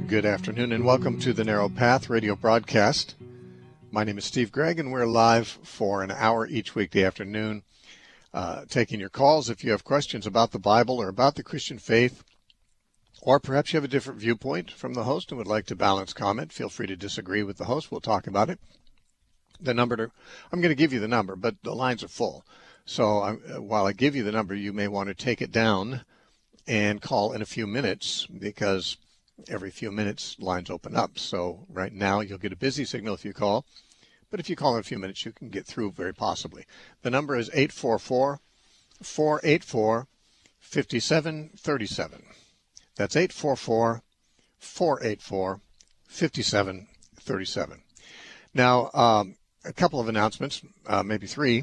Good afternoon and welcome to the Narrow Path radio broadcast. My name is Steve Gregg and we're live for an hour each weekday afternoon, taking your calls if you have questions about the Bible or about the Christian faith, or perhaps you have a different viewpoint from the host and would like to balance comment. Feel free to disagree with the host. We'll talk about it. I'm going to give you the number, but the lines are full. So while I give you the number, you may want to take it down and call in a few minutes, because every few minutes lines open up. So right now you'll get a busy signal if you call, but if you call in a few minutes you can get through very possibly. The number is 844-484-5737. That's 844-484-5737. Now, a couple of announcements, maybe three.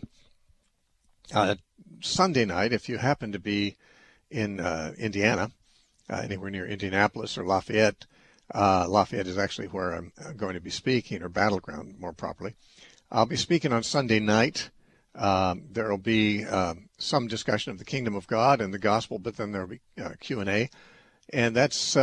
Sunday night, if you happen to be in Indiana, anywhere near Indianapolis or Lafayette. Lafayette is actually where I'm going to be speaking, or Battleground more properly. I'll be speaking on Sunday night. There will be some discussion of the kingdom of God and the gospel, but then there will be Q&A. And that's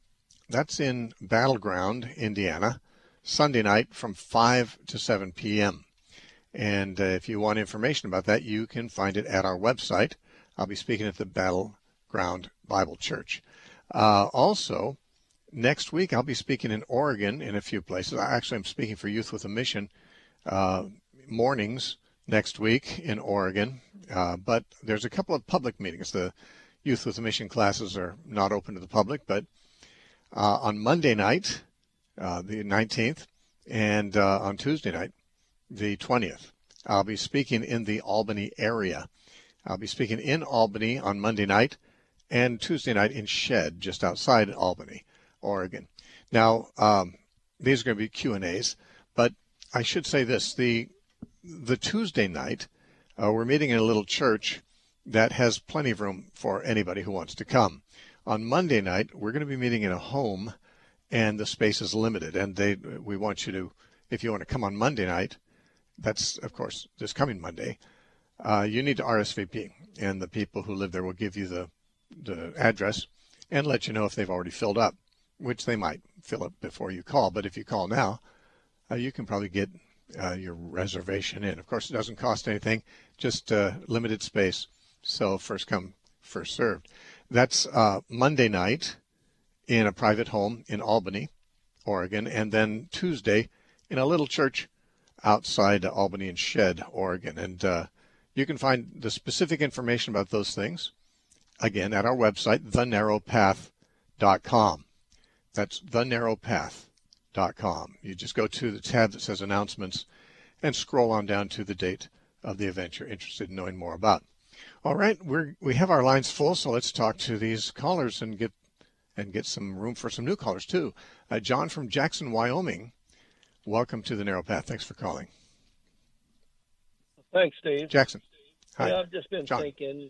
in Battleground, Indiana, Sunday night from 5 to 7 p.m. And if you want information about that, you can find it at our website. I'll be speaking at the Battleground Bible Church. Also, next week I'll be speaking in Oregon in a few places. Actually, I'm speaking for Youth with a Mission mornings next week in Oregon. But there's a couple of public meetings. The Youth with a Mission classes are not open to the public, but on Monday night, the 19th, and on Tuesday night, the 20th, I'll be speaking in the Albany area. I'll be speaking in Albany on Monday night and Tuesday night in Shed, just outside Albany, Oregon. Now, these are going to be Q&As, but I should say this. The Tuesday night, we're meeting in a little church that has plenty of room for anybody who wants to come. On Monday night, we're going to be meeting in a home, and the space is limited. And we want you to, if you want to come on Monday night, that's, of course, this coming Monday, you need to RSVP, and the people who live there will give you the address and let you know if they've already filled up, which they might fill up before you call. But if you call now, you can probably get your reservation in. Of course, it doesn't cost anything, just limited space. So first come, first served. That's Monday night in a private home in Albany, Oregon, and then Tuesday in a little church outside Albany and Shed, Oregon. And you can find the specific information about those things, again, at our website, thenarrowpath.com. That's thenarrowpath.com. You just go to the tab that says announcements and scroll on down to the date of the event you're interested in knowing more about. All right, we have our lines full, so let's talk to these callers and get some room for some new callers too. John from Jackson, Wyoming, welcome to the Narrow Path. Thanks for calling. Thanks, Steve. Jackson. Hi. Yeah, I've just been John. thinking,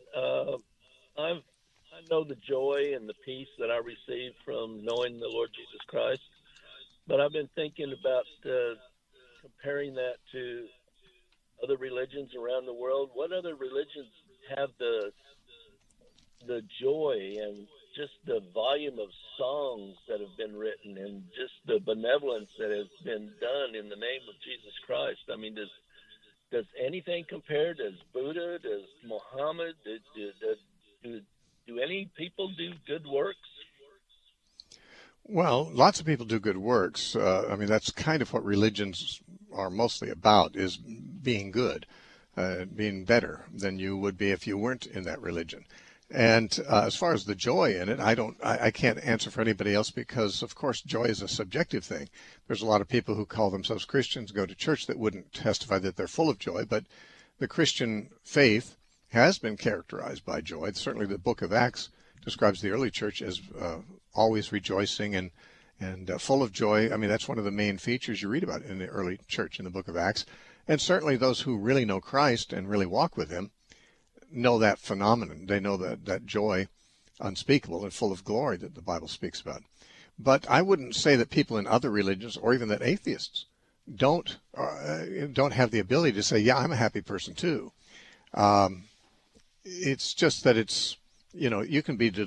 I know the joy and the peace that I receive from knowing the Lord Jesus Christ, but I've been thinking about comparing that to other religions around the world. What other religions have the joy and just the volume of songs that have been written and just the benevolence that has been done in the name of Jesus Christ? I mean, does anything compare? Does Buddha, does Muhammad, do any people do good works? Well, lots of people do good works. I mean, that's kind of what religions are mostly about, is being good, being better than you would be if you weren't in that religion. And as far as the joy in it, I can't answer for anybody else, because, of course, joy is a subjective thing. There's a lot of people who call themselves Christians, go to church, that wouldn't testify that they're full of joy. But the Christian faith has been characterized by joy. Certainly the book of Acts describes the early church as always rejoicing and full of joy. I mean, that's one of the main features you read about in the early church in the book of Acts. And certainly those who really know Christ and really walk with him know that phenomenon. They know that joy unspeakable and full of glory that the Bible speaks about. But I wouldn't say that people in other religions, or even that atheists, don't have the ability to say, yeah, I'm a happy person too. It's just that it's you can be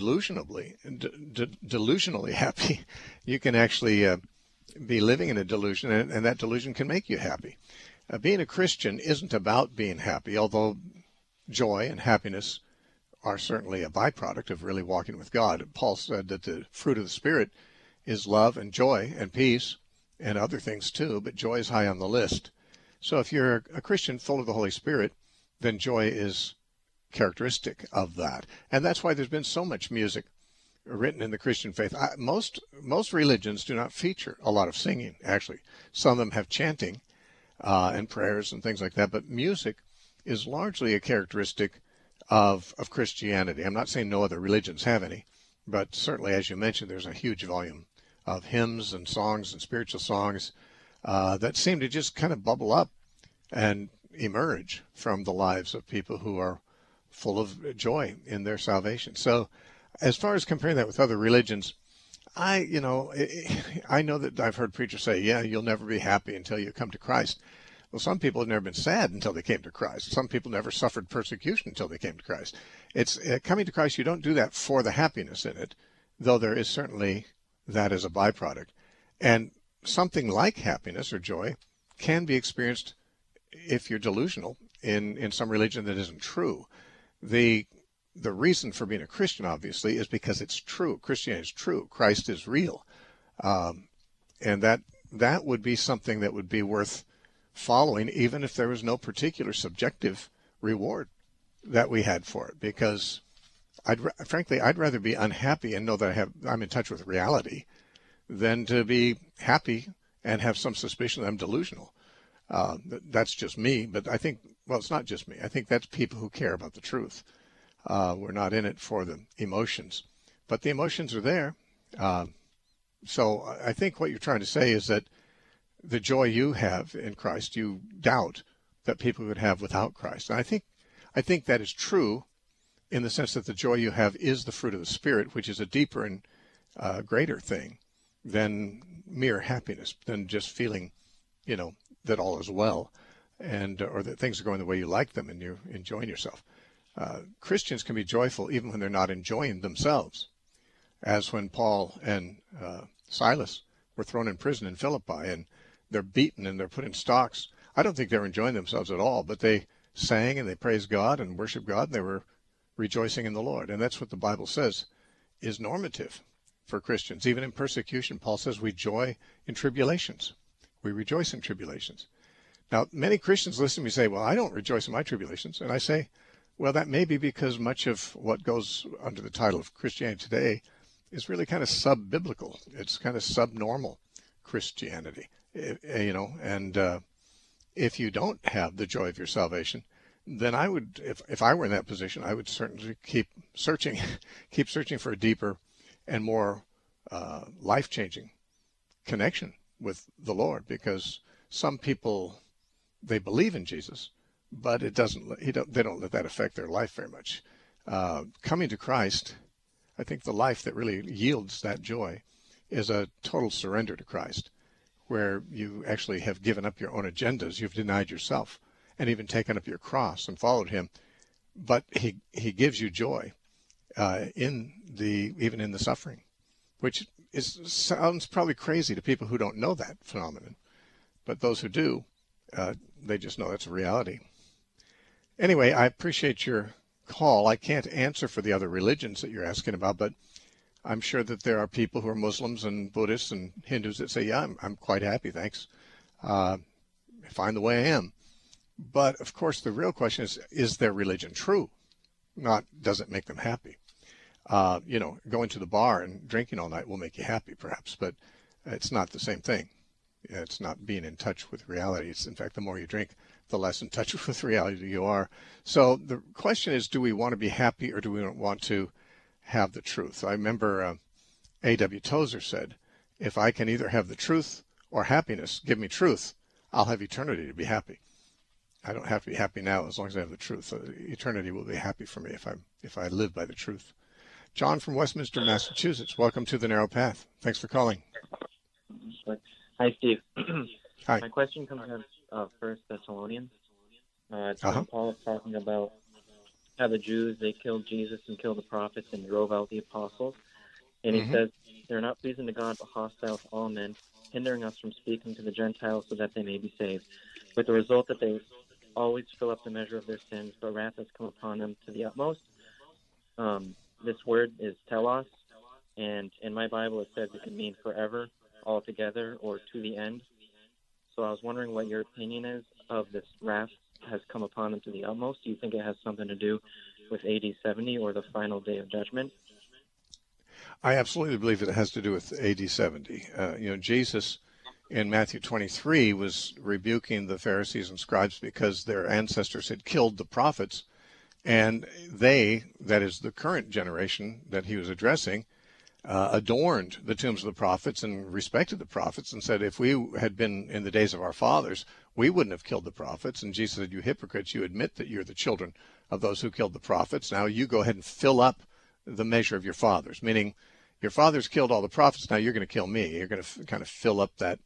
delusionally happy. You can actually be living in a delusion, and that delusion can make you happy. Being a Christian isn't about being happy, although joy and happiness are certainly a byproduct of really walking with God. Paul said that the fruit of the Spirit is love and joy and peace and other things too, but joy is high on the list. So if you're a Christian full of the Holy Spirit, then joy is characteristic of that. And that's why there's been so much music written in the Christian faith. Most religions do not feature a lot of singing, actually. Some of them have chanting and prayers and things like that, but music is largely a characteristic of Christianity. I'm not saying no other religions have any, but certainly, as you mentioned, there's a huge volume of hymns and songs and spiritual songs that seem to just kind of bubble up and emerge from the lives of people who are full of joy in their salvation. So as far as comparing that with other religions, I know that I've heard preachers say, yeah, you'll never be happy until you come to Christ. Well, some people have never been sad until they came to Christ. Some people never suffered persecution until they came to Christ. It's coming to Christ. You don't do that for the happiness in it, though there is certainly that as a byproduct. And something like happiness or joy can be experienced if you're delusional in some religion that isn't true. The reason for being a Christian, obviously, is because it's true. Christianity is true. Christ is real. And that would be something that would be worth following, even if there was no particular subjective reward that we had for it. Because frankly, I'd rather be unhappy and know that I'm in touch with reality than to be happy and have some suspicion that I'm delusional. That's just me, but I think, well, it's not just me. I think that's people who care about the truth. We're not in it for the emotions, but the emotions are there. So I think what you're trying to say is that the joy you have in Christ, you doubt that people would have without Christ. And I think that is true in the sense that the joy you have is the fruit of the Spirit, which is a deeper and greater thing than mere happiness, than just feeling, that all is well, and or that things are going the way you like them and you're enjoying yourself. Christians can be joyful even when they're not enjoying themselves, as when Paul and Silas were thrown in prison in Philippi and they're beaten and they're put in stocks. I don't think they were enjoying themselves at all, but they sang and they praised God and worshiped God, and they were rejoicing in the Lord. And that's what the Bible says is normative for Christians. Even in persecution, Paul says we joy in tribulations. We rejoice in tribulations. Now, many Christians listen to me say, well, I don't rejoice in my tribulations. And I say, well, that may be because much of what goes under the title of Christianity today is really kind of sub-biblical. It's kind of subnormal Christianity, and if you don't have the joy of your salvation, then I would, if I were in that position, I would certainly keep searching for a deeper and more life-changing connection with the Lord, because some people, they believe in Jesus, but they don't let that affect their life very much. Coming to Christ, I think the life that really yields that joy is a total surrender to Christ, where you actually have given up your own agendas, you've denied yourself, and even taken up your cross and followed him. But he gives you joy even in the suffering, which sounds probably crazy to people who don't know that phenomenon. But those who do, they just know that's a reality. Anyway, I appreciate your call. I can't answer for the other religions that you're asking about, but I'm sure that there are people who are Muslims and Buddhists and Hindus that say, yeah, I'm quite happy, thanks. I find the way I am. But, of course, the real question is their religion true? Not, does it make them happy? Going to the bar and drinking all night will make you happy, perhaps, but it's not the same thing. It's not being in touch with reality. It's, in fact, the more you drink, the less in touch with reality you are. So the question is, do we want to be happy or do we want to have the truth? I remember A.W. Tozer said, if I can either have the truth or happiness, give me truth, I'll have eternity to be happy. I don't have to be happy now as long as I have the truth. Eternity will be happy for me if I live by the truth. John from Westminster, Massachusetts. Welcome to The Narrow Path. Thanks for calling. Hi, Steve. Hi. My question comes from 1 Thessalonians. It's when Paul is talking about how the Jews, they killed Jesus and killed the prophets and drove out the apostles. And he says, they're not pleasing to God, but hostile to all men, hindering us from speaking to the Gentiles so that they may be saved. With the result that they always fill up the measure of their sins, but wrath has come upon them to the utmost. This word is telos, and in my Bible it says it can mean forever, altogether, or to the end. So I was wondering what your opinion is of this wrath has come upon them to the utmost. Do you think it has something to do with AD 70 or the final day of judgment? I absolutely believe it has to do with AD 70. Jesus in Matthew 23 was rebuking the Pharisees and scribes because their ancestors had killed the prophets, and they, that is the current generation that he was addressing, adorned the tombs of the prophets and respected the prophets and said, if we had been in the days of our fathers, we wouldn't have killed the prophets. And Jesus said, you hypocrites, you admit that you're the children of those who killed the prophets. Now you go ahead and fill up the measure of your fathers, meaning your fathers killed all the prophets. Now you're going to kill me. You're going to kind of fill up that,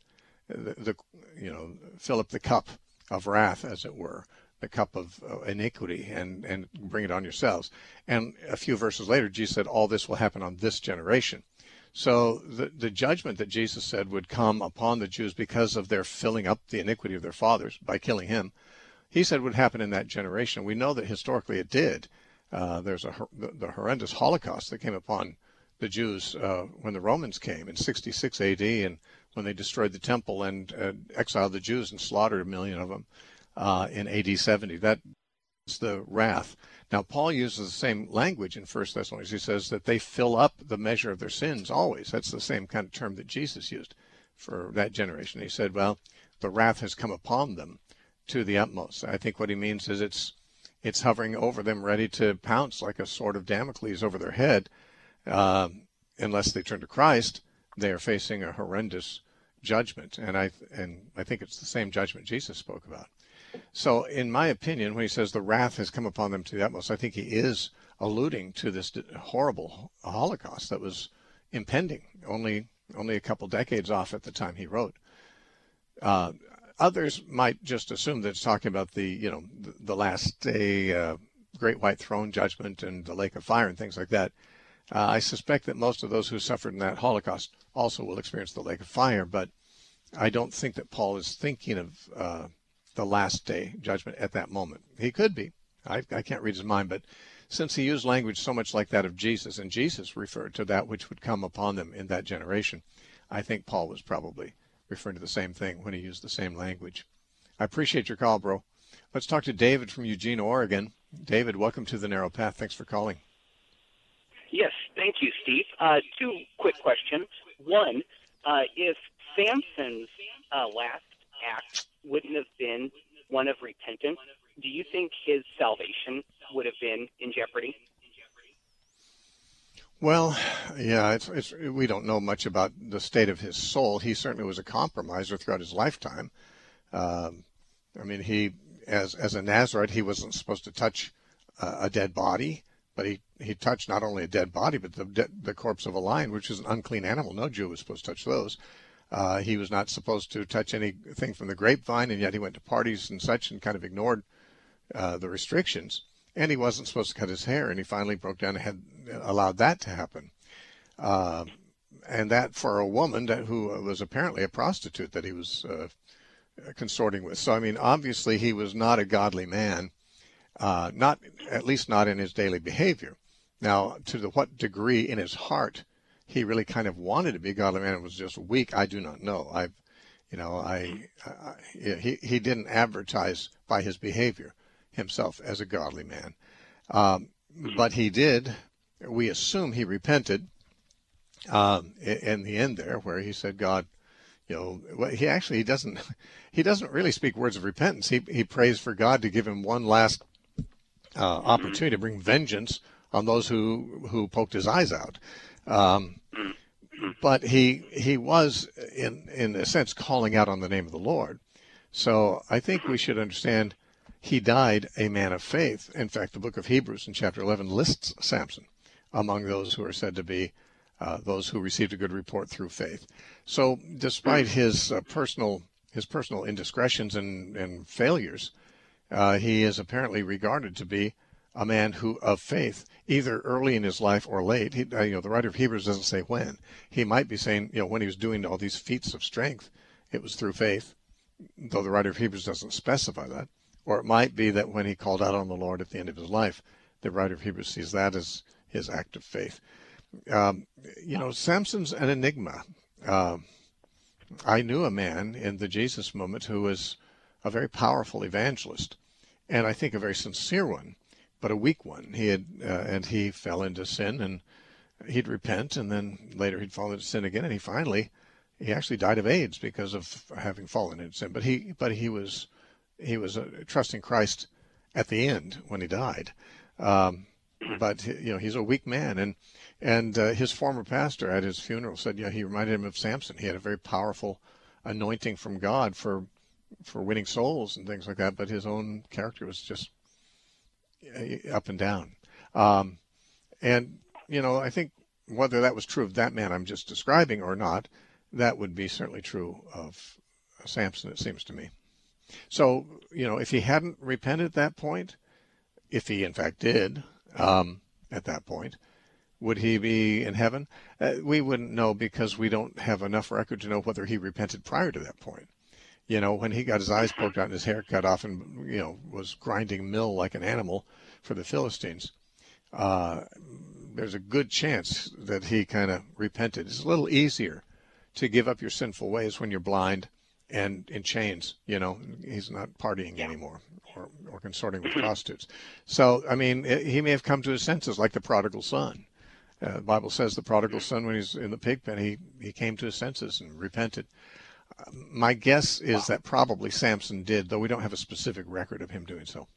fill up the cup of wrath, as it were, the cup of iniquity, and bring it on yourselves. And a few verses later, Jesus said, all this will happen on this generation. So the judgment that Jesus said would come upon the Jews because of their filling up the iniquity of their fathers by killing him, he said would happen in that generation. We know that historically it did. There's the horrendous Holocaust that came upon the Jews when the Romans came in 66 AD, and when they destroyed the temple and exiled the Jews and slaughtered 1 million of them in AD 70. That is the wrath. Now, Paul uses the same language in 1 Thessalonians. He says that they fill up the measure of their sins always. That's the same kind of term that Jesus used for that generation. He said, well, the wrath has come upon them to the utmost. I think what he means is it's hovering over them, ready to pounce like a sword of Damocles over their head. Unless they turn to Christ, they are facing a horrendous judgment. And I think it's the same judgment Jesus spoke about. So in my opinion, when he says the wrath has come upon them to the utmost, I think he is alluding to this horrible Holocaust that was impending, only a couple decades off at the time he wrote. Others might just assume that it's talking about the last day, great white throne judgment and the lake of fire and things like that. I suspect that most of those who suffered in that Holocaust also will experience the lake of fire, but I don't think that Paul is thinking of the last day judgment at that moment. He could be. I can't read his mind, but since he used language so much like that of Jesus, and Jesus referred to that which would come upon them in that generation, I think Paul was probably referring to the same thing when he used the same language. I appreciate your call, bro. Let's talk to David from Eugene, Oregon. David, welcome to The Narrow Path. Thanks for calling. Yes, thank you, Steve. Two quick questions. One, if Samson's last act wouldn't have been one of repentance, do you think his salvation would have been in jeopardy? Well, yeah, we don't know much about the state of his soul. He certainly was a compromiser throughout his lifetime. He, as a Nazarite, he wasn't supposed to touch a dead body, but he touched not only a dead body, but the corpse of a lion, which is an unclean animal. No Jew was supposed to touch those. He was not supposed to touch anything from the grapevine, and yet he went to parties and such and kind of ignored the restrictions. And he wasn't supposed to cut his hair, and he finally broke down and had allowed that to happen. And that for a woman who was apparently a prostitute that he was consorting with. So, obviously he was not a godly man, at least not in his daily behavior. Now, to what degree in his heart he really kind of wanted to be a godly man and was just weak, I do not know. He didn't advertise by his behavior himself as a godly man. But he did, we assume he repented in the end there, where he said, God, he doesn't really speak words of repentance. He prays for God to give him one last opportunity to bring vengeance on those who poked his eyes out. But he was, in a sense, calling out on the name of the Lord. So I think we should understand he died a man of faith. In fact, the book of Hebrews in chapter 11 lists Samson among those who are said to be those who received a good report through faith. So despite his personal indiscretions and failures, he is apparently regarded to be a man who of faith, either early in his life or late. The writer of Hebrews doesn't say when. He might be saying, when he was doing all these feats of strength, it was through faith, though the writer of Hebrews doesn't specify that. Or it might be that when he called out on the Lord at the end of his life, the writer of Hebrews sees that as his act of faith. Samson's an enigma. I knew a man in the Jesus movement who was a very powerful evangelist, and I think a very sincere one, but a weak one. He fell into sin, and he'd repent, and then later he'd fall into sin again, and he actually died of AIDS because of having fallen into sin. But he was trusting Christ at the end when he died. But he's a weak man, and his former pastor at his funeral said, he reminded him of Samson. He had a very powerful anointing from God for winning souls and things like that, but his own character was just up and down. I think whether that was true of that man I'm just describing or not, that would be certainly true of Samson, it seems to me. So, if he hadn't repented at that point, if he in fact did at that point, would he be in heaven? We wouldn't know, because we don't have enough record to know whether he repented prior to that point. When he got his eyes poked out and his hair cut off and, was grinding mill like an animal for the Philistines, there's a good chance that he kind of repented. It's a little easier to give up your sinful ways when you're blind and in chains. He's not partying anymore or consorting with prostitutes. So, he may have come to his senses like the prodigal son. The Bible says the prodigal son, when he's in the pig pen, he came to his senses and repented. My guess is that probably Samson did, though we don't have a specific record of him doing so.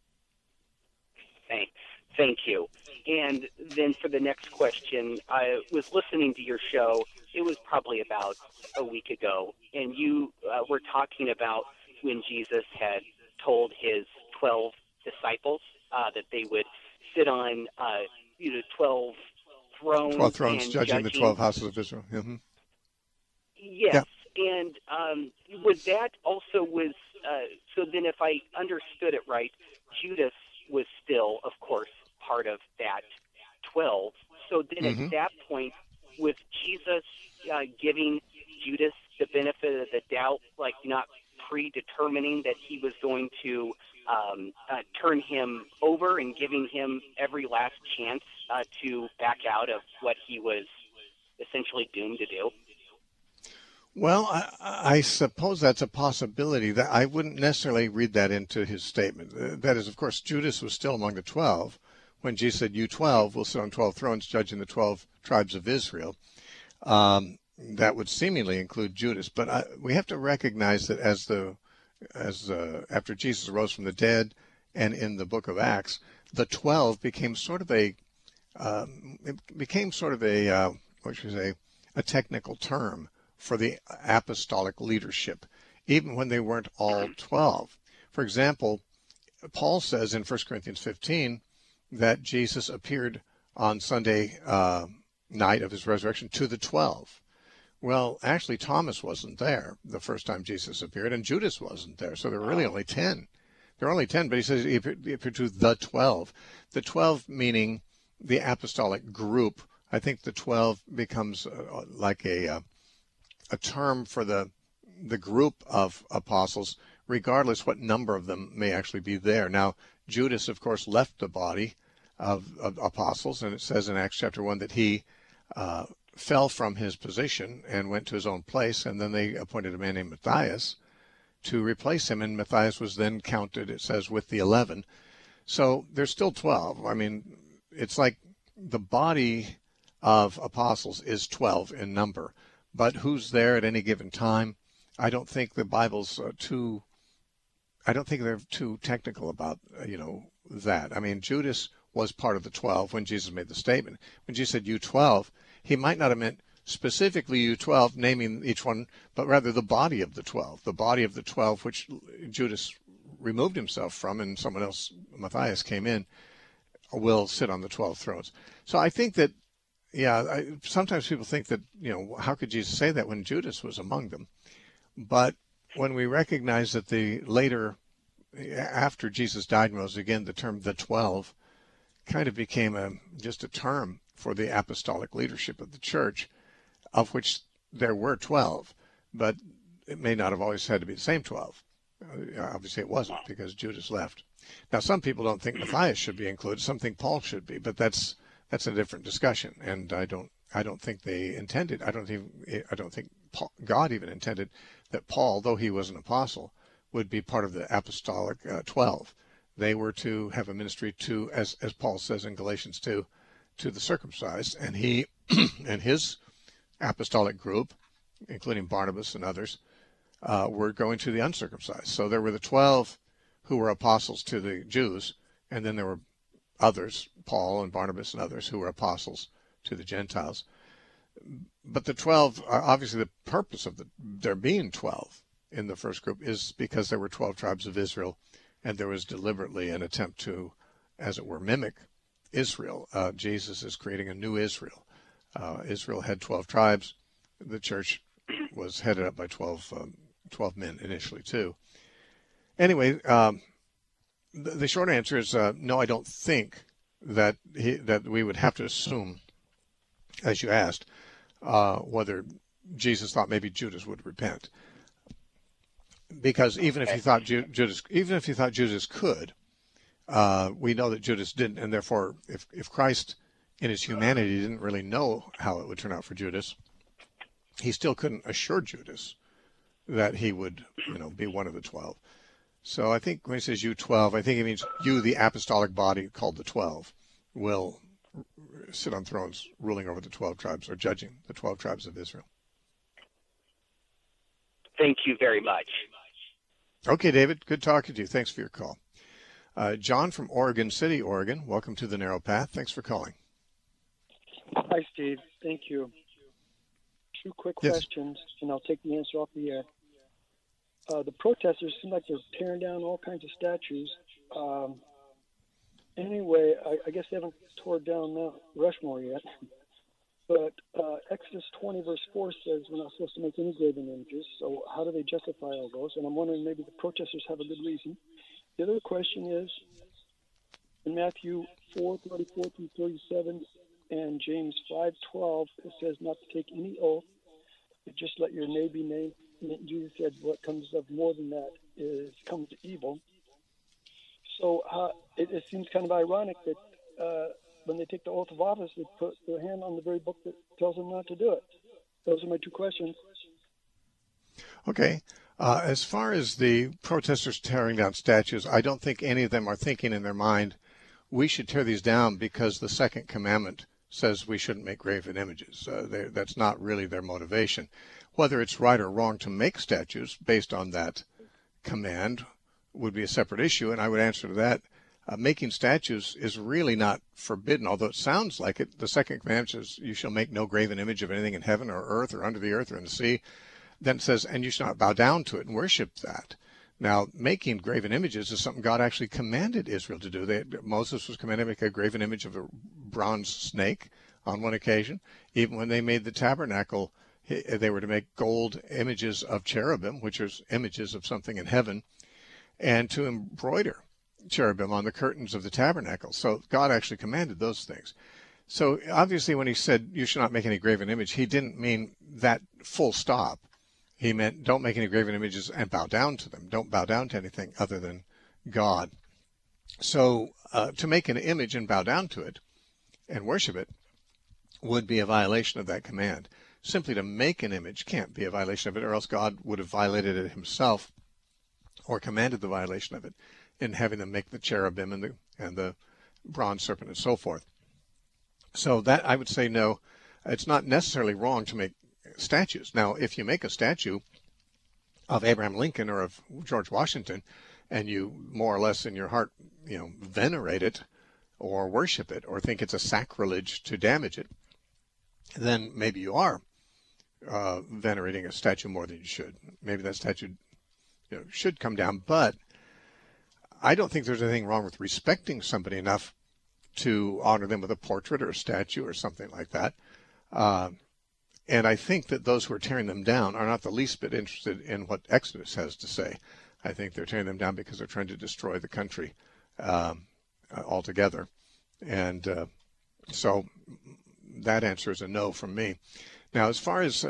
Thank you. And then for the next question, I was listening to your show. It was probably about a week ago, and you were talking about when Jesus had told his 12 disciples that they would sit on 12 thrones. 12 thrones judging the 12 houses of Israel. Mm-hmm. Yes. Yeah. And was that also was, so then if I understood it right, Judas was still, of course, part of that 12. So then at that point, was Jesus giving Judas the benefit of the doubt, like not predetermining that he was going to turn him over and giving him every last chance to back out of what he was essentially doomed to do? Well, I suppose that's a possibility. That I wouldn't necessarily read that into his statement. That is, of course, Judas was still among the 12 when Jesus said, "You 12 will sit on 12 thrones, judging the 12 tribes of Israel." That would seemingly include Judas, but we have to recognize that after Jesus rose from the dead, and in the book of Acts, the 12 became sort of a technical term for the apostolic leadership, even when they weren't all 12. For example, Paul says in 1 Corinthians 15 that Jesus appeared on Sunday night of his resurrection to the 12. Well, actually, Thomas wasn't there the first time Jesus appeared, and Judas wasn't there, so there were really only 10. There are only 10, but he says he appeared to the 12. The 12 meaning the apostolic group. I think the 12 becomes like a term for the group of apostles, regardless what number of them may actually be there. Now, Judas, of course, left the body of apostles, and it says in Acts chapter 1 that he fell from his position and went to his own place, and then they appointed a man named Matthias to replace him, and Matthias was then counted, it says, with the 11. So there's still 12. I mean, it's like the body of apostles is 12 in number. But who's there at any given time? I don't think the Bible's I don't think they're too technical about, that. I mean, Judas was part of the 12 when Jesus made the statement. When Jesus said, "You 12," he might not have meant specifically you 12, naming each one, but rather the body of the 12, which Judas removed himself from, and someone else, Matthias, came in, will sit on the 12 thrones. So I think that, sometimes people think that, how could Jesus say that when Judas was among them? But when we recognize that after Jesus died and rose again, the term the 12 kind of became just a term for the apostolic leadership of the church, of which there were 12, but it may not have always had to be the same 12. Obviously, it wasn't because Judas left. Now, some people don't think Matthias should be included. Some think Paul should be, but that's a different discussion. And I don't think they intended. I don't think God even intended that Paul, though he was an apostle, would be part of the apostolic 12. They were to have a ministry to, as Paul says in Galatians 2, to the circumcised, and he and his apostolic group, including Barnabas and others, were going to the uncircumcised. So there were the 12 who were apostles to the Jews, and then there were others, Paul and Barnabas and others, who were apostles to the Gentiles. But the 12, obviously the purpose of there being 12 in the first group is because there were 12 tribes of Israel, and there was deliberately an attempt to, as it were, mimic Israel. Jesus is creating a new Israel. Israel had 12 tribes. The church was headed up by 12 men initially, too. Anyway, the short answer is no, I don't think that we would have to assume, as you asked, whether Jesus thought maybe Judas would repent. Because even if he thought Judas could, we know that Judas didn't, and therefore, if Christ in his humanity didn't really know how it would turn out for Judas, he still couldn't assure Judas that he would, be one of the 12. So I think when he says you 12, I think it means you, the apostolic body called the 12, will sit on thrones ruling over the 12 tribes or judging the 12 tribes of Israel. Thank you very much. Okay, David, good talking to you. Thanks for your call. John from Oregon City, Oregon, welcome to the Narrow Path. Thanks for calling. Hi, Steve. Thank you. Two quick questions, and I'll take the answer off the air. The protesters seem like they're tearing down all kinds of statues. Anyway, I guess they haven't torn down Mount Rushmore yet. But Exodus 20, verse 4 says we're not supposed to make any graven images. So how do they justify all those? And I'm wondering maybe the protesters have a good reason. The other question is, in Matthew 4:34 through 37 and James 5:12, it says not to take any oath, but just let your name be named. And Jesus said what comes of more than that comes to evil. So it seems kind of ironic that when they take the oath of office, they put their hand on the very book that tells them not to do it. Those are my two questions. Okay. As far as the protesters tearing down statues, I don't think any of them are thinking in their mind, we should tear these down because the second commandment says we shouldn't make graven images. That's not really their motivation. Whether it's right or wrong to make statues based on that command would be a separate issue, and I would answer to that. Making statues is really not forbidden, although it sounds like it. The second commandment says you shall make no graven image of anything in heaven or earth or under the earth or in the sea. Then it says, and you shall not bow down to it and worship that. Now, making graven images is something God actually commanded Israel to do. Moses was commanded to make a graven image of a bronze snake on one occasion. Even when they made the tabernacle, they were to make gold images of cherubim, which are images of something in heaven, and to embroider cherubim on the curtains of the tabernacle. So God actually commanded those things. So obviously when he said you should not make any graven image, he didn't mean that full stop. He meant don't make any graven images and bow down to them. Don't bow down to anything other than God. So to make an image and bow down to it and worship it would be a violation of that command. Simply to make an image can't be a violation of it, or else God would have violated it himself or commanded the violation of it in having them make the cherubim and the bronze serpent and so forth. So that I would say no, it's not necessarily wrong to make statues. Now, if you make a statue of Abraham Lincoln or of George Washington, and you more or less in your heart, venerate it or worship it or think it's a sacrilege to damage it, then maybe you are venerating a statue more than you should. Maybe that statue should come down, but I don't think there's anything wrong with respecting somebody enough to honor them with a portrait or a statue or something like that. And I think that those who are tearing them down are not the least bit interested in what Exodus has to say. I think they're tearing them down because they're trying to destroy the country altogether. And so that answer is a no from me. Now, as far as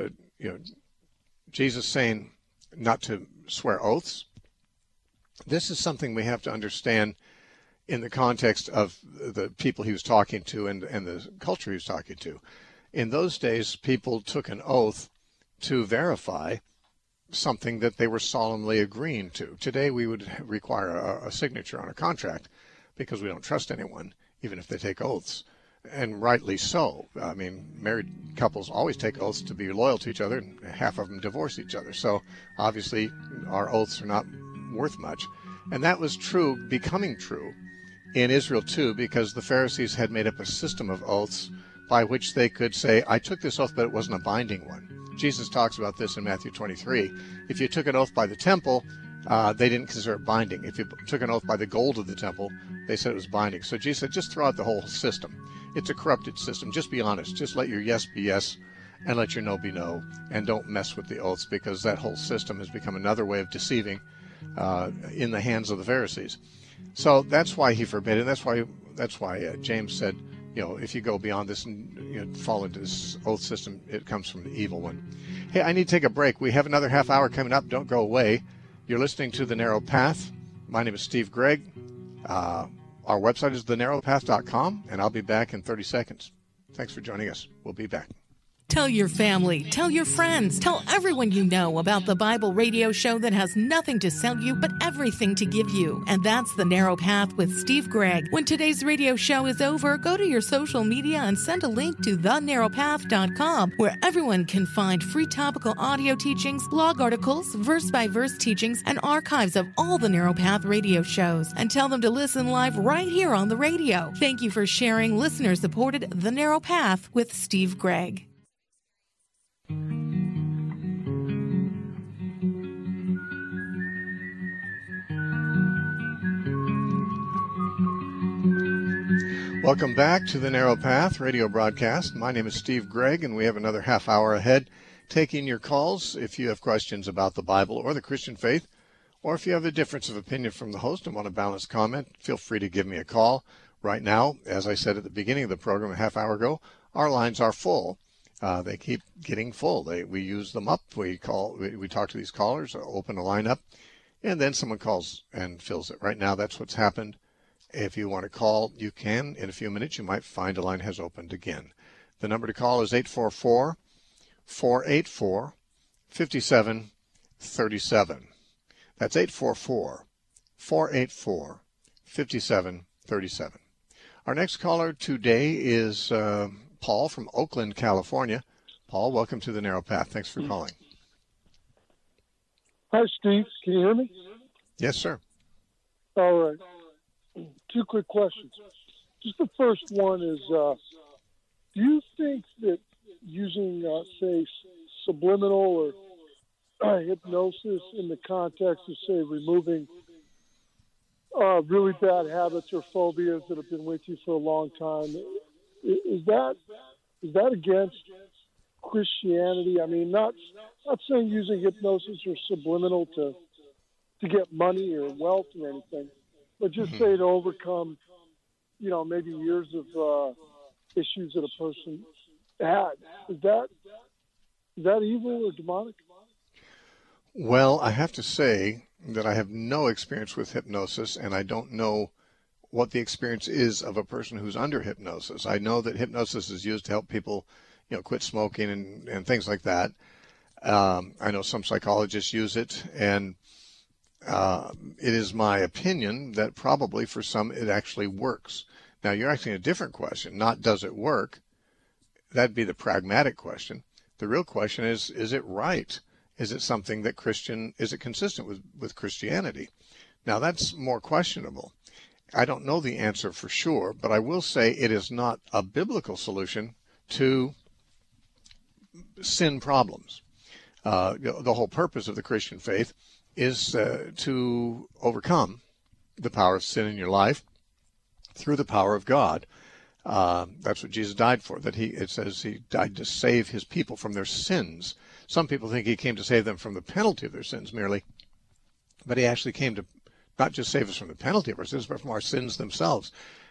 Jesus saying not to swear oaths, this is something we have to understand in the context of the people he was talking to and the culture he was talking to. In those days, people took an oath to verify something that they were solemnly agreeing to. Today, we would require a signature on a contract because we don't trust anyone, even if they take oaths. And rightly so. I mean, married couples always take oaths to be loyal to each other, and half of them divorce each other. So obviously, our oaths are not worth much. And that was true, becoming true in Israel too, because the Pharisees had made up a system of oaths by which they could say, I took this oath, but it wasn't a binding one. Jesus talks about this in Matthew 23. If you took an oath by the temple, they didn't consider it binding. If you took an oath by the gold of the temple, they said it was binding. So Jesus said, just throw out the whole system. It's a corrupted system. Just be honest. Just let your yes be yes and let your no be no. And don't mess with the oaths, because that whole system has become another way of deceiving in the hands of the Pharisees. So that's why he forbade it. That's why James said, if you go beyond this and fall into this oath system, it comes from the evil one. Hey, I need to take a break. We have another half hour coming up. Don't go away. You're listening to The Narrow Path. My name is Steve Gregg. Our website is thenarrowpath.com, and I'll be back in 30 seconds. Thanks for joining us. We'll be back. Tell your family, tell your friends, tell everyone you know about the Bible radio show that has nothing to sell you but everything to give you. And that's The Narrow Path with Steve Gregg. When today's radio show is over, go to your social media and send a link to thenarrowpath.com, where everyone can find free topical audio teachings, blog articles, verse-by-verse teachings, and archives of all the Narrow Path radio shows. And tell them to listen live right here on the radio. Thank you for sharing listener-supported The Narrow Path with Steve Gregg. Welcome back to the Narrow Path radio broadcast. My name is Steve Gregg, and we have another half hour ahead taking your calls. If you have questions about the Bible or the Christian faith, or if you have a difference of opinion from the host and want a balanced comment, feel free to give me a call. Right now, as I said at the beginning of the program a half hour ago, our lines are full. They keep getting full. We use them up. We talk to these callers, open a line up, and then someone calls and fills it. Right now, that's what's happened. If you want to call, you can. In a few minutes, you might find a line has opened again. The number to call is 844-484-5737. That's 844-484-5737. Our next caller today is Paul from Oakland, California. Paul, welcome to the Narrow Path. Thanks for calling. Hi, Steve. Can you hear me? Yes, sir. All right. Two quick questions. Just the first one is, do you think that using, say, subliminal or hypnosis in the context of, say, removing really bad habits or phobias that have been with you for a long time, is that against Christianity? I mean, not saying using hypnosis or subliminal to get money or wealth or anything, but just say to overcome, maybe years of issues that a person had. Is that evil or demonic? Well, I have to say that I have no experience with hypnosis, and I don't know what the experience is of a person who's under hypnosis. I know that hypnosis is used to help people, quit smoking and things like that. I know some psychologists use it, and it is my opinion that probably for some it actually works. Now, you're asking a different question, not does it work? That'd be the pragmatic question. The real question is it right? Is it something that is it consistent with Christianity? Now, that's more questionable. I don't know the answer for sure, but I will say it is not a biblical solution to sin problems. The whole purpose of the Christian faith is to overcome the power of sin in your life through the power of God. That's what Jesus died for. It says he died to save his people from their sins. Some people think he came to save them from the penalty of their sins merely, but he actually came to not just save us from the penalty of our sins, but from our sins themselves.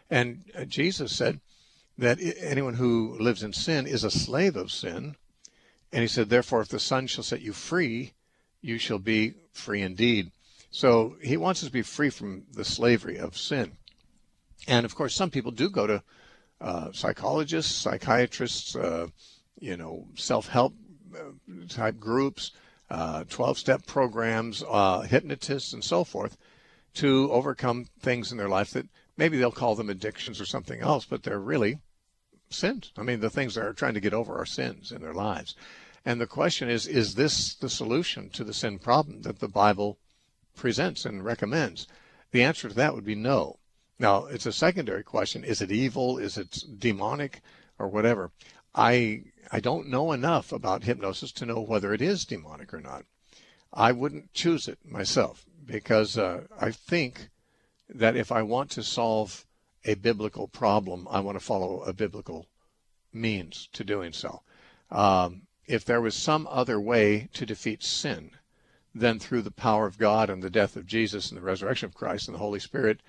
And Jesus said that anyone who lives in sin is a slave of sin. And he said, therefore, if the Son shall set you free, you shall be free indeed. So he wants us to be free from the slavery of sin. And of course, some people do go to psychologists, psychiatrists, self-help type groups, 12-step programs, hypnotists, and so forth, to overcome things in their life that maybe they'll call them addictions or something else, but they're really sins. I mean, the things they're trying to get over are sins in their lives. And the question is this the solution to the sin problem that the Bible presents and recommends? The answer to that would be no. Now, it's a secondary question. Is it evil? Is it demonic or whatever? I don't know enough about hypnosis to know whether it is demonic or not. I wouldn't choose it myself because I think that if I want to solve a biblical problem, I want to follow a biblical means to doing so. If there was some other way to defeat sin than through the power of God and the death of Jesus and the resurrection of Christ and the Holy Spirit,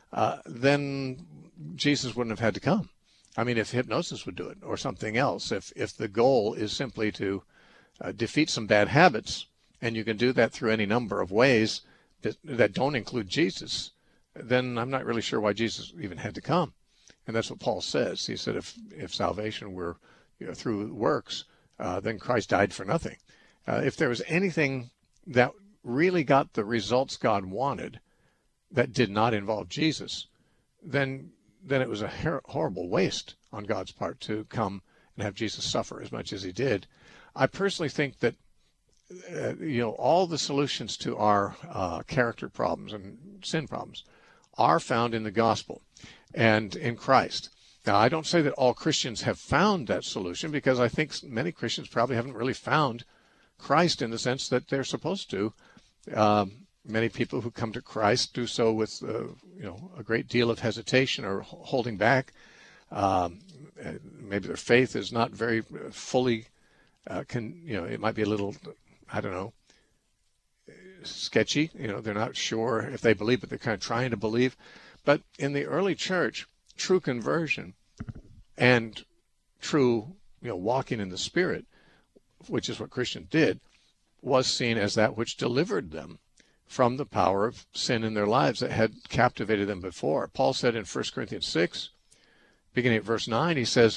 then Jesus wouldn't have had to come. I mean, if hypnosis would do it or something else, if the goal is simply to defeat some bad habits, and you can do that through any number of ways that don't include Jesus, then I'm not really sure why Jesus even had to come. And that's what Paul says. He said if salvation were through works, then Christ died for nothing. If there was anything that really got the results God wanted that did not involve Jesus, then it was a horrible waste on God's part to come and have Jesus suffer as much as he did. I personally think that all the solutions to our character problems and sin problems are found in the gospel and in Christ. Now, I don't say that all Christians have found that solution, because I think many Christians probably haven't really found Christ in the sense that they're supposed to. Many people who come to Christ do so with a great deal of hesitation or holding back. Maybe their faith is not very fully it might be a little, I don't know, sketchy. They're not sure if they believe, but they're kind of trying to believe. But in the early church, true conversion and true walking in the Spirit, which is what Christians did, was seen as that which delivered them from the power of sin in their lives that had captivated them before. Paul said in 1 Corinthians 6, beginning at verse 9, he says,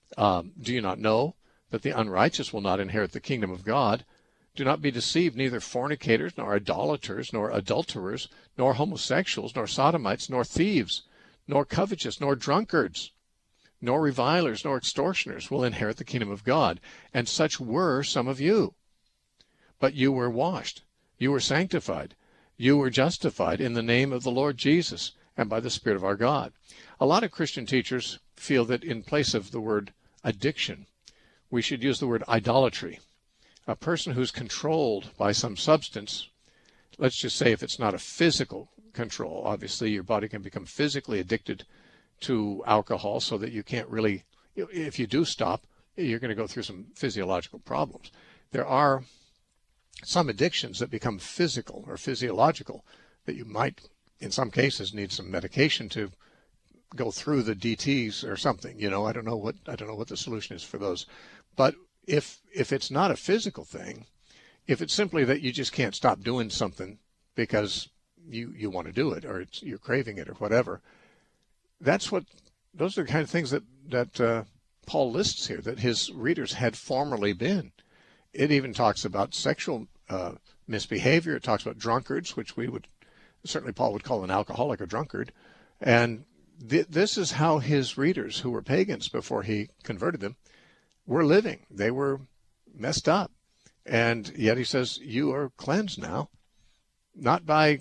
do you not know that the unrighteous will not inherit the kingdom of God? Do not be deceived, neither fornicators, nor idolaters, nor adulterers, nor homosexuals, nor sodomites, nor thieves, nor covetous, nor drunkards, nor revilers, nor extortioners will inherit the kingdom of God. And such were some of you. But you were washed, you were sanctified, you were justified in the name of the Lord Jesus and by the Spirit of our God. A lot of Christian teachers feel that in place of the word addiction, we should use the word idolatry. A person who's controlled by some substance, let's just say if it's not a physical control, obviously your body can become physically addicted to alcohol so that you can't really, if you do stop, you're going to go through some physiological problems. There are some addictions that become physical or physiological that you might, in some cases, need some medication to go through the DTs or something. I don't know what the solution is for those. But if it's not a physical thing, if it's simply that you just can't stop doing something because you want to do it or you're craving it or whatever, those are the kind of things that Paul lists here that his readers had formerly been. It even talks about sexual misbehavior. It talks about drunkards, which certainly Paul would call an alcoholic a drunkard. And this is how his readers, who were pagans before he converted them, were living. They were messed up. And yet he says, you are cleansed now, not by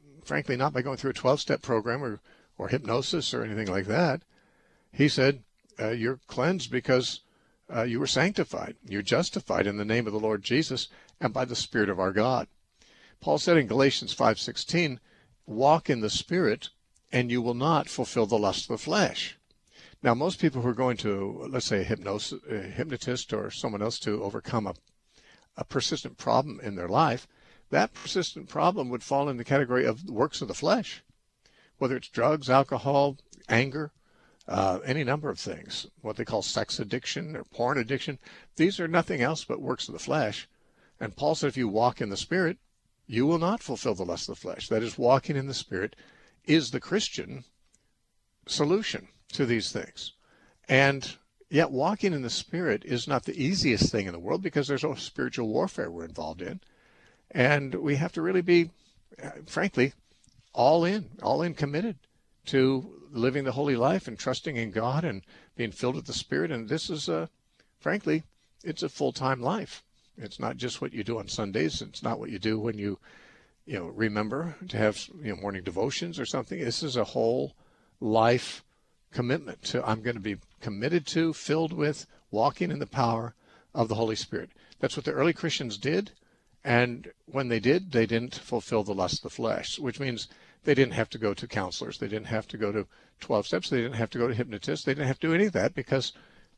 going through a 12-step program or hypnosis or anything like that. He said, you're cleansed because you were sanctified. You're justified in the name of the Lord Jesus and by the Spirit of our God. Paul said in Galatians 5:16, walk in the Spirit and you will not fulfill the lust of the flesh. Now, most people who are going to, let's say, a hypnotist or someone else to overcome a persistent problem in their life, that persistent problem would fall in the category of works of the flesh, whether it's drugs, alcohol, anger, any number of things, what they call sex addiction or porn addiction. These are nothing else but works of the flesh. And Paul said, if you walk in the Spirit, you will not fulfill the lust of the flesh. That is, walking in the Spirit is the Christian solution to these things. And yet walking in the Spirit is not the easiest thing in the world, because there's a spiritual warfare we're involved in. And we have to really be, frankly, all in committed to living the holy life and trusting in God and being filled with the Spirit. And this is, frankly, it's a full-time life. It's not just what you do on Sundays. It's not what you do when you remember to have morning devotions or something. This is a whole life commitment to, I'm going to be committed to, filled with, walking in the power of the Holy Spirit. That's what the early Christians did. And when they did, they didn't fulfill the lust of the flesh, which means they didn't have to go to counselors. They didn't have to go to 12 steps. They didn't have to go to hypnotists. They didn't have to do any of that because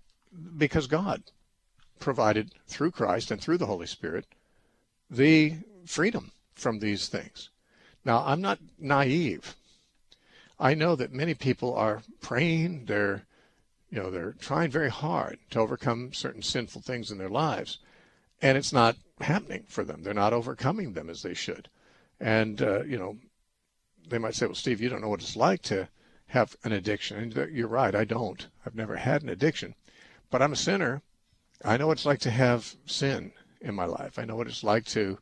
God provided through Christ and through the Holy Spirit the freedom from these things. Now, I'm not naive. I know that many people are praying. They're trying very hard to overcome certain sinful things in their lives, and it's not happening for them. They're not overcoming them as they should. And, they might say, well, Steve, you don't know what it's like to have an addiction. And you're right, I don't. I've never had an addiction. But I'm a sinner. I know what it's like to have sin in my life. I know what it's like to,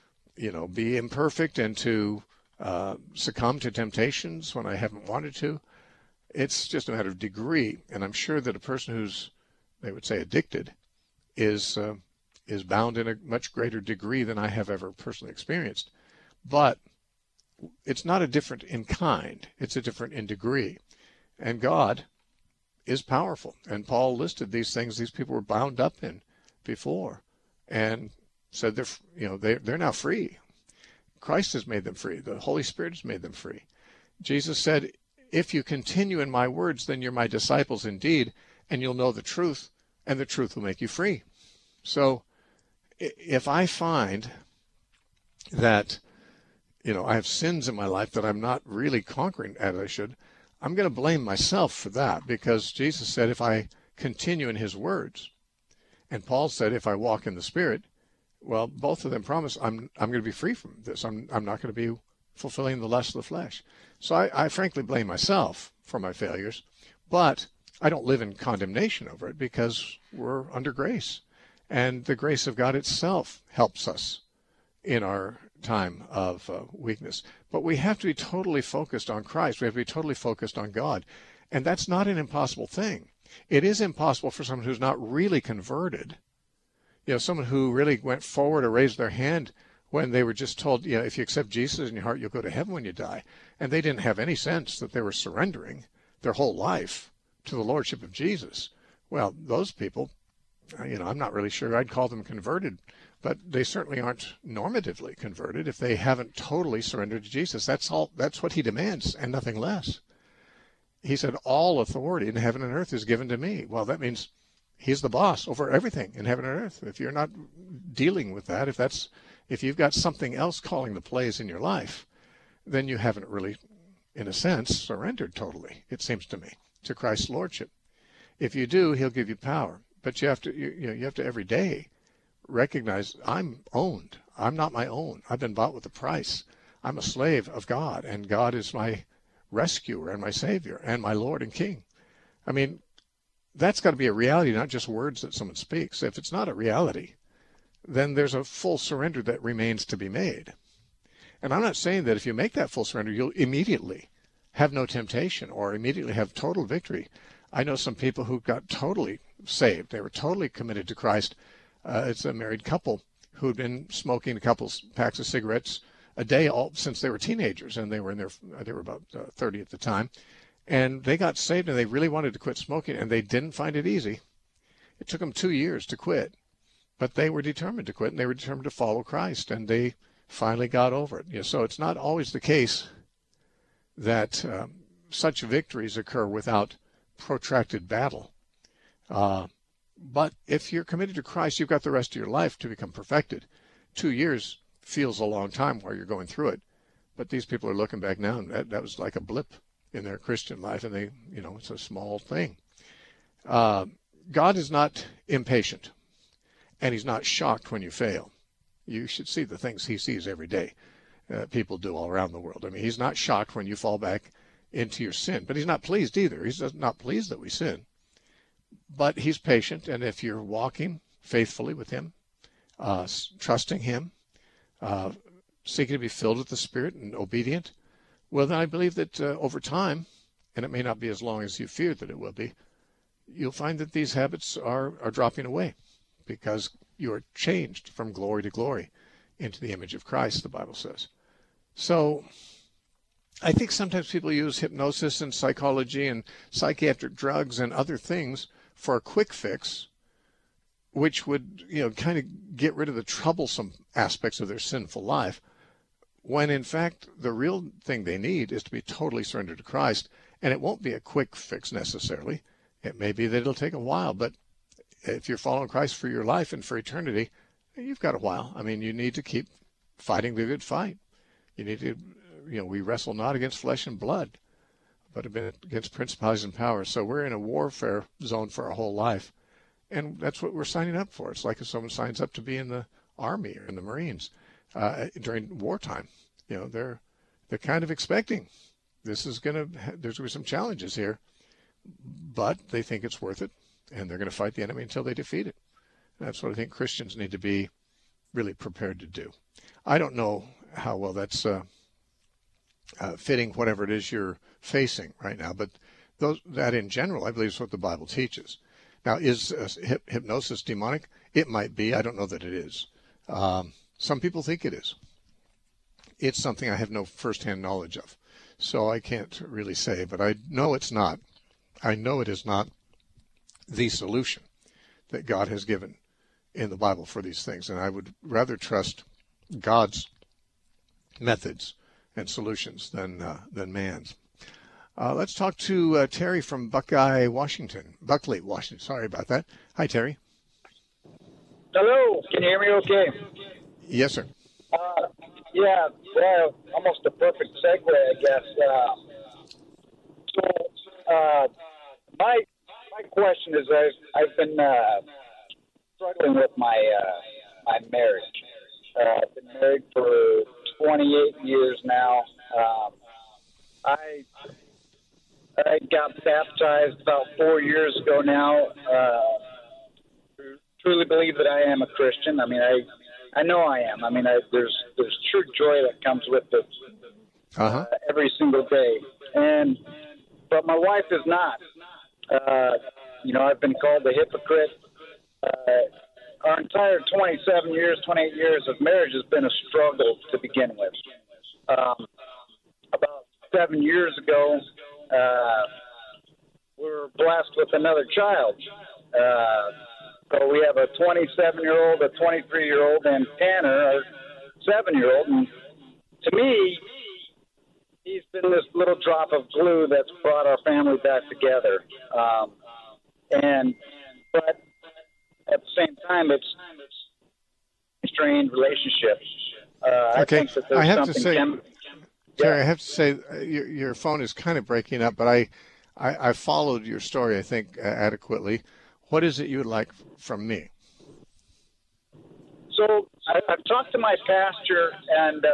be imperfect and to succumb to temptations when I haven't wanted to. It's just a matter of degree. And I'm sure that a person who's, they would say, addicted is bound in a much greater degree than I have ever personally experienced. But it's not a different in kind. It's a different in degree. And God is powerful. And Paul listed these things these people were bound up in before and said they're now free. Christ has made them free. The Holy Spirit has made them free. Jesus said, if you continue in my words, then you're my disciples indeed, and you'll know the truth, and the truth will make you free. So if I find that, I have sins in my life that I'm not really conquering as I should, I'm going to blame myself for that, because Jesus said if I continue in his words, and Paul said if I walk in the Spirit, well, both of them promise I'm going to be free from this. I'm not going to be fulfilling the lust of the flesh. So I frankly blame myself for my failures, but I don't live in condemnation over it because we're under grace. And the grace of God itself helps us in our time of weakness. But we have to be totally focused on Christ. We have to be totally focused on God. And that's not an impossible thing. It is impossible for someone who's not really converted, someone who really went forward or raised their hand when they were just told, if you accept Jesus in your heart, you'll go to heaven when you die. And they didn't have any sense that they were surrendering their whole life to the Lordship of Jesus. Well, those people, I'm not really sure I'd call them converted, but they certainly aren't normatively converted if they haven't totally surrendered to Jesus. That's what he demands and nothing less. He said, all authority in heaven and earth is given to me. Well, that means he's the boss over everything in heaven and earth. If you're not dealing with that, if you've got something else calling the plays in your life, then you haven't really, in a sense, surrendered totally, it seems to me, to Christ's Lordship. If you do, he'll give you power. But you have to every day recognize I'm owned. I'm not my own. I've been bought with a price. I'm a slave of God, and God is my rescuer and my Savior and my Lord and King. I mean, that's got to be a reality, not just words that someone speaks. If it's not a reality, then there's a full surrender that remains to be made. And I'm not saying that if you make that full surrender, you'll immediately have no temptation or immediately have total victory. I know some people who got totally saved. They were totally committed to Christ. It's a married couple who'd been smoking a couple packs of cigarettes a day since they were teenagers, and they were about 30 at the time. And they got saved, and they really wanted to quit smoking, and they didn't find it easy. It took them 2 years to quit, but they were determined to quit, and they were determined to follow Christ, and they finally got over it. So it's not always the case that such victories occur without protracted battle. But if you're committed to Christ, you've got the rest of your life to become perfected. 2 years feels a long time while you're going through it. But these people are looking back now, and that was like a blip in their Christian life, and it's a small thing. God is not impatient, and he's not shocked when you fail. You should see the things he sees every day. People do all around the world. I mean, he's not shocked when you fall back into your sin, but he's not pleased either. He's not pleased that we sin, but he's patient. And if you're walking faithfully with him, trusting him, seeking to be filled with the Spirit and obedient, well, then I believe that over time, and it may not be as long as you feared that it will be, you'll find that these habits are dropping away because you are changed from glory to glory into the image of Christ, the Bible says. So I think sometimes people use hypnosis and psychology and psychiatric drugs and other things for a quick fix, which would, kind of get rid of the troublesome aspects of their sinful life, when in fact the real thing they need is to be totally surrendered to Christ. And it won't be a quick fix necessarily. It may be that it'll take a while, but if you're following Christ for your life and for eternity, you've got a while. I mean, you need to keep fighting the good fight. You need to, we wrestle not against flesh and blood, but against principalities and powers. So we're in a warfare zone for our whole life. And that's what we're signing up for. It's like if someone signs up to be in the Army or in the Marines during wartime. They're kind of expecting there's going to be some challenges here, but they think it's worth it, and they're going to fight the enemy until they defeat it. And that's what I think Christians need to be really prepared to do. I don't know how well that's fitting whatever it is you're facing right now, but that in general, I believe, is what the Bible teaches. Now, is hypnosis demonic? It might be. I don't know that it is. Some people think it is. It's something I have no firsthand knowledge of, so I can't really say, but I know it's not. I know it is not the solution that God has given in the Bible for these things, and I would rather trust God's methods and solutions than man's. Let's talk to Terry from Buckley, Washington. Sorry about that. Hi, Terry. Hello. Can you hear me okay? Yes, sir. Yeah, well, almost a perfect segue, I guess. My question is, I've been struggling with my marriage. I've been married for 28 years now. I got baptized about 4 years ago now. Truly believe that I am a Christian. I mean, I know I am. I mean, there's true joy that comes with it every single day. But my wife is not. I've been called a hypocrite. Our entire 28 years of marriage has been a struggle to begin with. About 7 years ago, we were blessed with another child. So we have a 27-year-old, a 23-year-old, and Tanner, our 7-year-old. And to me, he's been this little drop of glue that's brought our family back together. But at the same time, it's a strained relationship. Okay, I have to say, Terry, I have to say, your phone is kind of breaking up, but I followed your story, I think, adequately. What is it you would like from me? So I've talked to my pastor and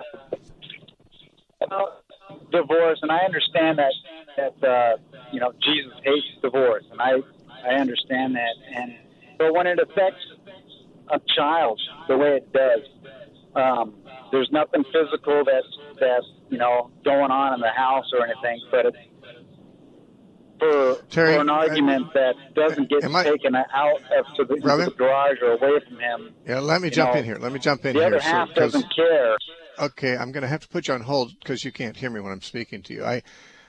about divorce, and I understand that Jesus hates divorce, and I understand that. But when it affects a child the way it does, there's nothing physical that's going on in the house or anything, but it's Terry, for an argument that doesn't get taken out to the garage or away from him. Yeah, let me jump in here. The other half doesn't care. Okay, I'm going to have to put you on hold because you can't hear me when I'm speaking to you.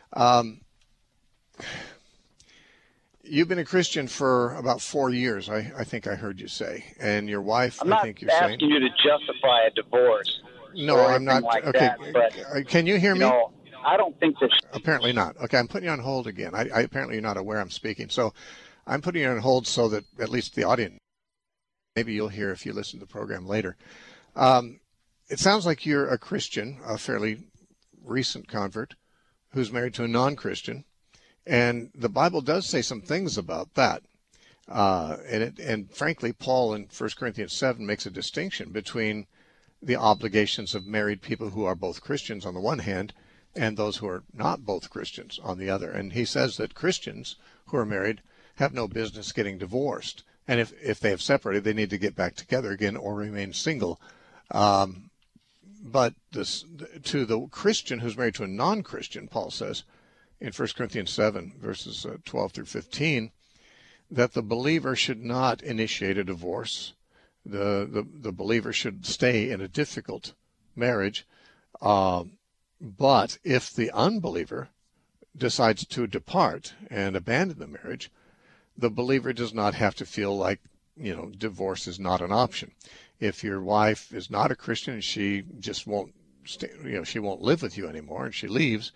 You've been a Christian for about 4 years, I think I heard you say, and your wife. I think you're saying. I'm not asking you to justify a divorce. No, I'm not. Like okay, that, but, can you hear me? I don't think that. Apparently not. Okay, I'm putting you on hold again. Apparently you're not aware I'm speaking, so I'm putting you on hold so that at least the audience, maybe you'll hear if you listen to the program later. It sounds like you're a Christian, a fairly recent convert, who's married to a non-Christian. And the Bible does say some things about that. And frankly, Paul in 1 Corinthians 7 makes a distinction between the obligations of married people who are both Christians on the one hand and those who are not both Christians on the other. And he says that Christians who are married have no business getting divorced. And if they have separated, they need to get back together again or remain single. But to the Christian who's married to a non-Christian, Paul says in 1 Corinthians 7, verses 12 through 15, that the believer should not initiate a divorce. The believer should stay in a difficult marriage. But if the unbeliever decides to depart and abandon the marriage, the believer does not have to feel like, divorce is not an option. If your wife is not a Christian and she just won't stay, she won't live with you anymore and she leaves,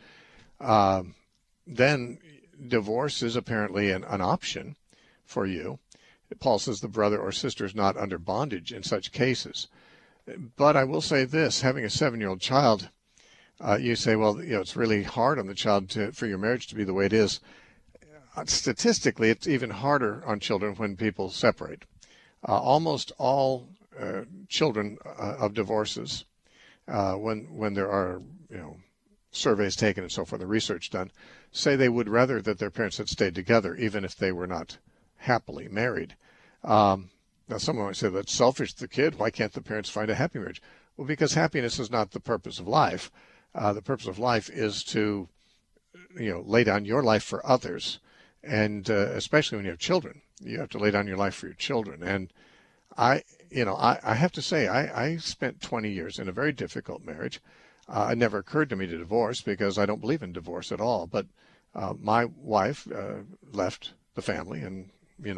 then divorce is apparently an option for you. Paul says the brother or sister is not under bondage in such cases. But I will say this, having a 7-year-old child, you say, well, it's really hard on the child for your marriage to be the way it is. Statistically, it's even harder on children when people separate. Almost all children of divorces, when there are surveys taken and so forth, the research done, say they would rather that their parents had stayed together, even if they were not happily married. Now, someone might say that's selfish to the kid. Why can't the parents find a happy marriage? Well, because happiness is not the purpose of life. The purpose of life is to, lay down your life for others. And especially when you have children, you have to lay down your life for your children. And I have to say, I spent 20 years in a very difficult marriage. It never occurred to me to divorce because I don't believe in divorce at all. But my wife left the family, and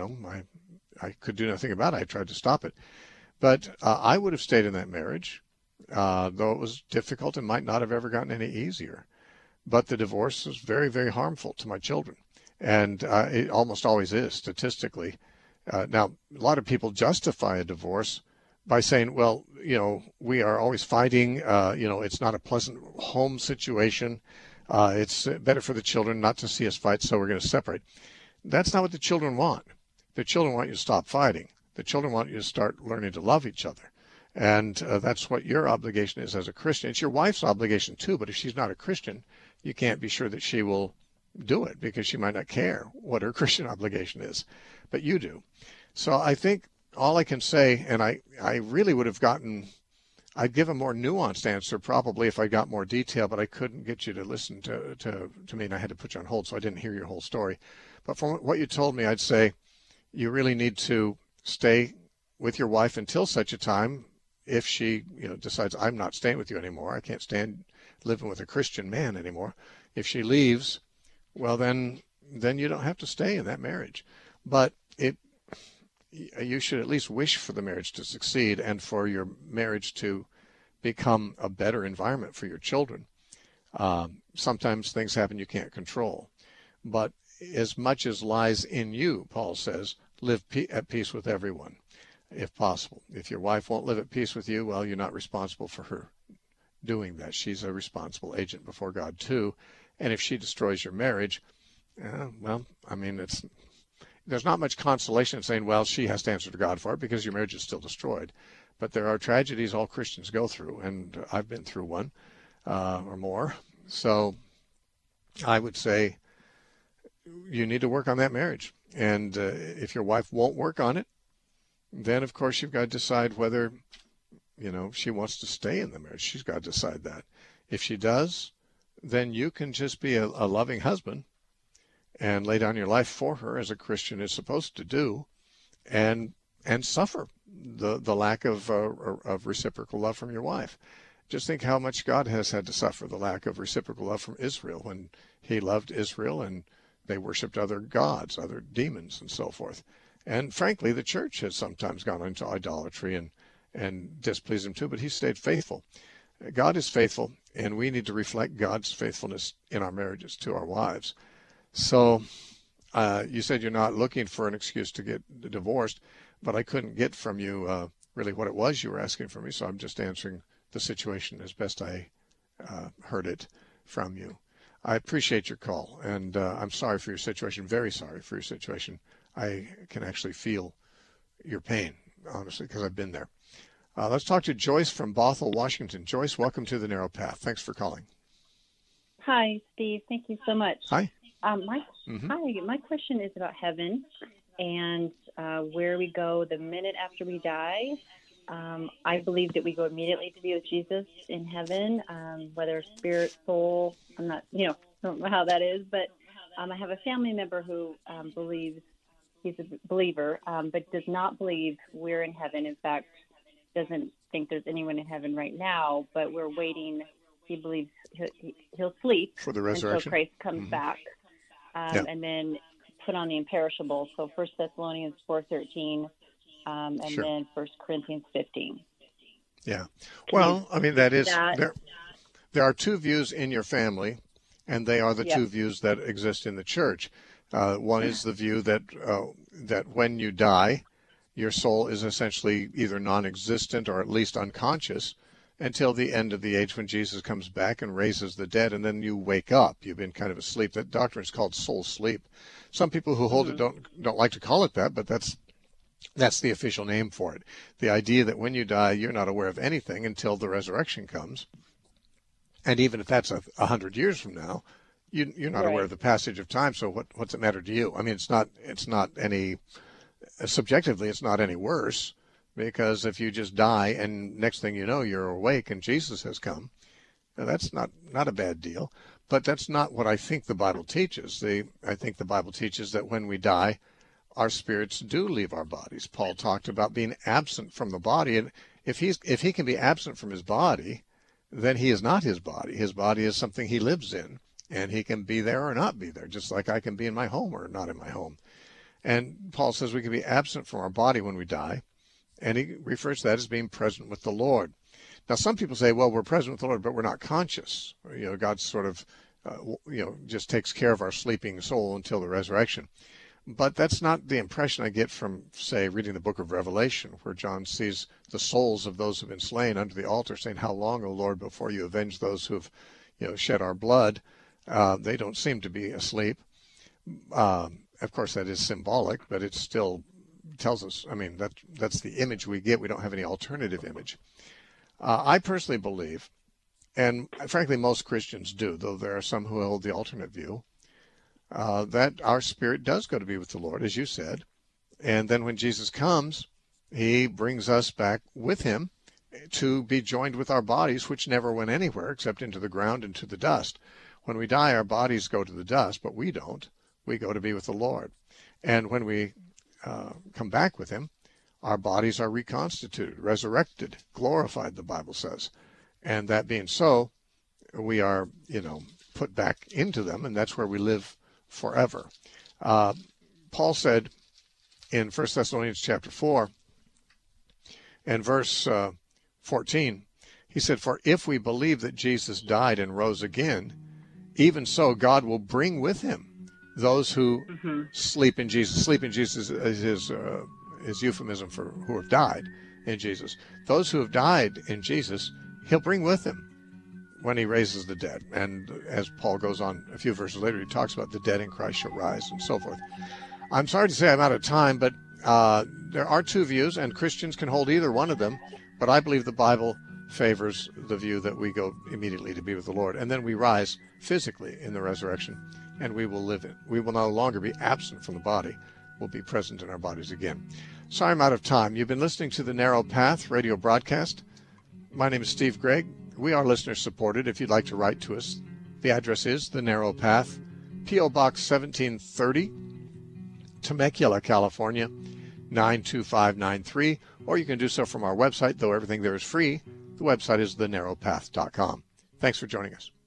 I could do nothing about it. I tried to stop it. But I would have stayed in that marriage, though it was difficult and might not have ever gotten any easier. But the divorce was very, very harmful to my children. And it almost always is, statistically. Now, a lot of people justify a divorce by saying, well, we are always fighting. It's not a pleasant home situation. It's better for the children not to see us fight, so we're going to separate. That's not what the children want. The children want you to stop fighting. The children want you to start learning to love each other. And that's what your obligation is as a Christian. It's your wife's obligation, too, but if she's not a Christian, you can't be sure that she will do it because she might not care what her Christian obligation is, but you do. So I think all I can say, and I really would have I'd give a more nuanced answer probably if I got more detail, but I couldn't get you to listen to me, and I had to put you on hold, so I didn't hear your whole story. But from what you told me, I'd say you really need to stay with your wife until such a time, if she decides, I'm not staying with you anymore, I can't stand living with a Christian man anymore. If she leaves, well, then you don't have to stay in that marriage. But you should at least wish for the marriage to succeed and for your marriage to become a better environment for your children. Sometimes things happen you can't control. But as much as lies in you, Paul says, live at peace with everyone, if possible. If your wife won't live at peace with you, well, you're not responsible for her doing that. She's a responsible agent before God, too. And if she destroys your marriage, there's not much consolation in saying, well, she has to answer to God for it because your marriage is still destroyed. But there are tragedies all Christians go through, and I've been through one or more. So I would say you need to work on that marriage. And if your wife won't work on it, then, of course, you've got to decide whether, she wants to stay in the marriage. She's got to decide that. If she does, then you can just be a loving husband and lay down your life for her as a Christian is supposed to do, and suffer the lack of reciprocal love from your wife. Just think how much God has had to suffer the lack of reciprocal love from Israel when he loved Israel and they worshipped other gods, other demons, and so forth. And frankly, the church has sometimes gone into idolatry and displeased him too, but he stayed faithful. God is faithful, and we need to reflect God's faithfulness in our marriages to our wives. So you said you're not looking for an excuse to get divorced, but I couldn't get from you really what it was you were asking from me, so I'm just answering the situation as best I heard it from you. I appreciate your call, and I'm sorry for your situation, very sorry for your situation. I can actually feel your pain, honestly, because I've been there. Let's talk to Joyce from Bothell, Washington. Joyce, welcome to The Narrow Path. Thanks for calling. Hi, Steve. Thank you so much. Hi. My question is about heaven and where we go the minute after we die. I believe that we go immediately to be with Jesus in heaven, whether spirit, soul. I'm not, don't know how that is, but I have a family member who believes he's a believer, but does not believe we're in heaven. In fact, doesn't think there's anyone in heaven right now, but we're waiting. He believes he'll sleep for the resurrection until Christ comes back, and then put on the imperishable. So 1 Thessalonians 4:13, and then 1 Corinthians 15. Yeah. Well, I mean, that is there are two views in your family, and they are the two views that exist in the church. One is the view that that when you die, your soul is essentially either non-existent or at least unconscious until the end of the age when Jesus comes back and raises the dead, and then you wake up. You've been kind of asleep. That doctrine is called soul sleep. Some people who hold it don't like to call it that, but that's the official name for it. The idea that when you die, you're not aware of anything until the resurrection comes. And even if that's 100 years from now, you're not aware of the passage of time. So what's it matter to you? I mean, it's not any, subjectively, it's not any worse, because if you just die and next thing you know, you're awake and Jesus has come, that's not a bad deal. But that's not what I think the Bible teaches. I think the Bible teaches that when we die, our spirits do leave our bodies. Paul talked about being absent from the body, and if he can be absent from his body, then he is not his body. His body is something he lives in, and he can be there or not be there, just like I can be in my home or not in my home. And Paul says we can be absent from our body when we die, and he refers to that as being present with the Lord. Now, some people say, well, we're present with the Lord, but we're not conscious. God sort of, just takes care of our sleeping soul until the resurrection. But that's not the impression I get from, say, reading the book of Revelation, where John sees the souls of those who have been slain under the altar, saying, how long, O Lord, before you avenge those who have, shed our blood? They don't seem to be asleep. Of course, that is symbolic, but it still tells us, I mean, that's the image we get. We don't have any alternative image. I personally believe, and frankly most Christians do, though there are some who hold the alternate view, that our spirit does go to be with the Lord, as you said. And then when Jesus comes, he brings us back with him to be joined with our bodies, which never went anywhere except into the ground and to the dust. When we die, our bodies go to the dust, but we don't. We go to be with the Lord. And when we come back with him, our bodies are reconstituted, resurrected, glorified, the Bible says. And that being so, we are, put back into them, and that's where we live forever. Paul said in 1 Thessalonians chapter 4 and verse 14, he said, for if we believe that Jesus died and rose again, even so God will bring with him those who sleep in Jesus. Sleep in Jesus is his euphemism for who have died in Jesus. Those who have died in Jesus, he'll bring with him when he raises the dead. And as Paul goes on a few verses later, he talks about the dead in Christ shall rise and so forth. I'm sorry to say I'm out of time, but there are two views, and Christians can hold either one of them. But I believe the Bible favors the view that we go immediately to be with the Lord, and then we rise physically in the resurrection, and we will live it. We will no longer be absent from the body. We'll be present in our bodies again. Sorry I'm out of time. You've been listening to the Narrow Path radio broadcast. My name is Steve Gregg. We are listener supported. If you'd like to write to us, the address is The Narrow Path, P.O. Box 1730, Temecula, California, 92593, or you can do so from our website, though everything there is free. The website is thenarrowpath.com. Thanks for joining us.